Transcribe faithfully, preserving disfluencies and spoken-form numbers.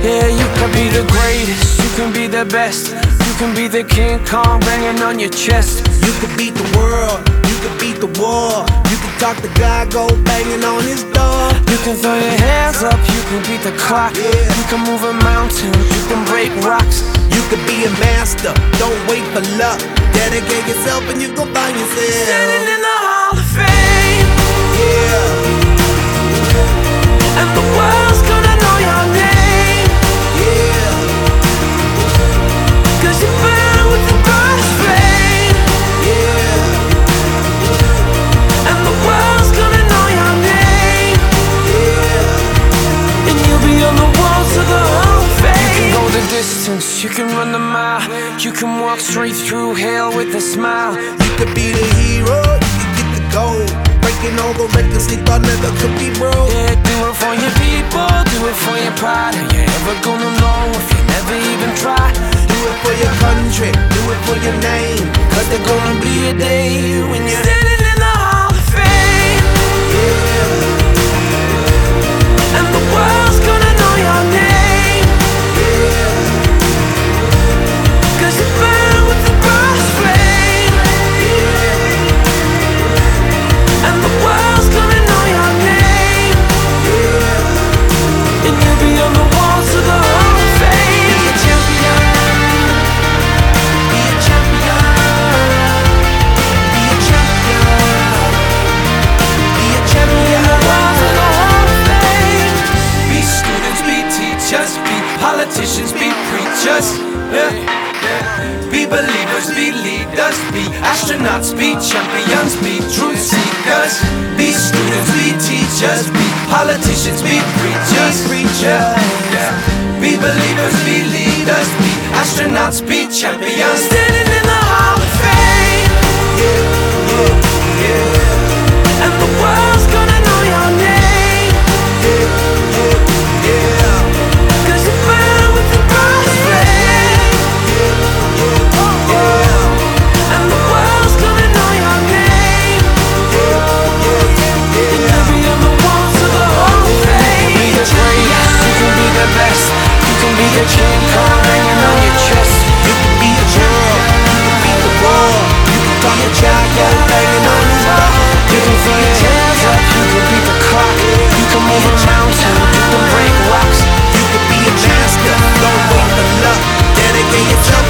Yeah, you can be the greatest, you can be the best, you can be the King Kong banging on your chest. You can beat the world, you can beat the war, you can talk to God, go banging on his door. You can throw your hands up, you can beat the clock, Yeah. you can move a mountain, you can break rocks. You can be a master, don't wait for luck. Dedicate yourself and you gon' find yourself Standing in the Hall of Fame, yeah, and the world's gonna know your name, yeah, 'cause you burn with the brightest flame, yeah, and the world's gonna know your name, yeah. and you'll be on the walls of the Hall of Fame. You can go the distance, you can run the mile, you can walk straight through hell with a smile. You could be the hero, you could get the gold, breaking all the records they thought never could be broke. Yeah, do it for your people, do it for your pride. Are you ever gonna know if you never even try? Do it for your country, do it for your name, 'cause there's gonna be a day when you're Standing in the Hall of Fame, and the world's gonna know your name, 'cause you burn with the brightest flame, and the world's gonna know your name, and you'll be on the walls of the Hall of Fame. Be a champion, be a champion, be a champion, be a champion. Walls of the Hall of Fame. Be students, be teachers, be politicians, be preachers, yeah. Be believers, be leaders, be astronauts, be champions, be truth seekers. Be students, be teachers, be politicians, be preachers, Preachers. yeah. Be believers, be leaders, be astronauts, be champions. Standing in the Hall of Fame, and the world's gonna know your name, 'cause you burn with the brightest flame, and the world's gonna know your name, and you'll be on the walls of the Hall of Fame. You can be the greatest, you can be the best, you can be the King Kong hanging on your chest. You can be a world, you can beat the war, you can talk to God, go banging on his door. You can throw your hands up, you can beat the clock, you can move a mountain, you can break rocks. You can be a master, don't wait for luck. Dedicate yourself